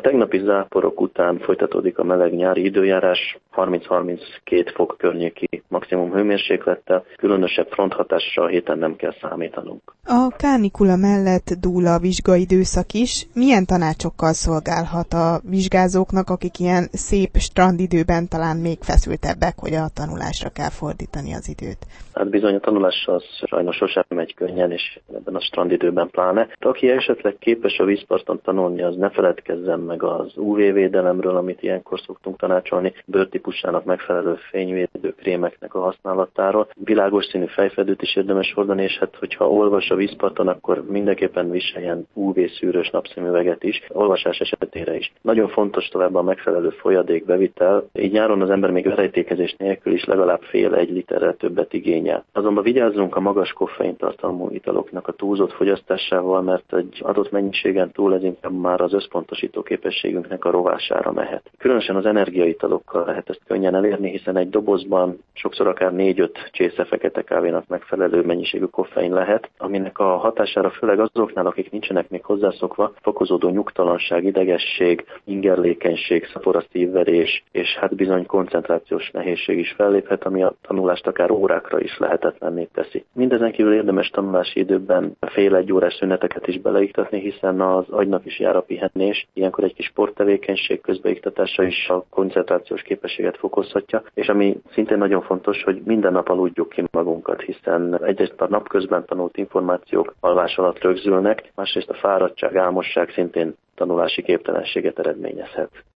tegnapi záporok után folytatódik a meleg nyári időjárás, 30-32 fok környéki maximum hőmérséklettel, különösebb fronthatással a héten nem kell számítanunk. A kánikula mellett dúl a vizsgaidőszak is. Milyen tanácsokkal szolgálhat a vizsgázóknak, akik ilyen szép strandidőben talán még feszültebbek, hogy a tanulásra kell fordítani az időt? Hát bizony a tanulás az sajnos sosem megy könnyen, és ebben a strandidőben pláne. De aki esetleg képes a vízparton tanulni, az ne feledkezzen meg az UV-védelemről, amit ilyenkor szoktunk tanácsolni, bőrtípusának megfelelő fényvédő krémeknek a használatáról. Világos színű fejfedőt is érdemes hordani, és hát hogyha olvas a vízparton, akkor mindenképpen viseljen UV-szűrős napszemüveget is, olvasás esetére is. Nagyon fontos továbbá a megfelelő folyadékbevitel, így nyáron az ember még verejtékezés nélkül is legalább fél-1 literrel többet igényel. Azonban vigyázzunk a magas koffeintartalmú italoknak a túlzott fogyasztásával, mert egy adott mennyiségen túl ez inkább már az összpontosító képességünknek a rovására mehet. Különösen az energiaitalokkal lehet ezt könnyen elérni, hiszen egy dobozban sokszor akár 4-5 csésze fekete kávénak megfelelő mennyiségű koffein lehet, aminek a hatására főleg azoknál, akik nincsenek még hozzászokva, fokozódó nyugtalanság, idegesség, ingerlékenység, szapora szívverés, és hát bizony koncentrációs nehézség is felléphet, ami a tanulást akár órákra is lehetetlenné teszi. Mindezen kívül érdemes tanulási időben fél-1 órás szüneteket is beleiktatni, hiszen az agynak is jár a pihenés, ilyenkor egy kis sporttevékenység közbeiktatása is a koncentrációs képességet fokozhatja, és ami szintén nagyon fontos, hogy minden nap aludjuk ki magunkat, hiszen egyrészt a napközben tanult információk alvás alatt rögzülnek, másrészt a fáradtság, álmosság szintén tanulási képtelenséget eredményezhet.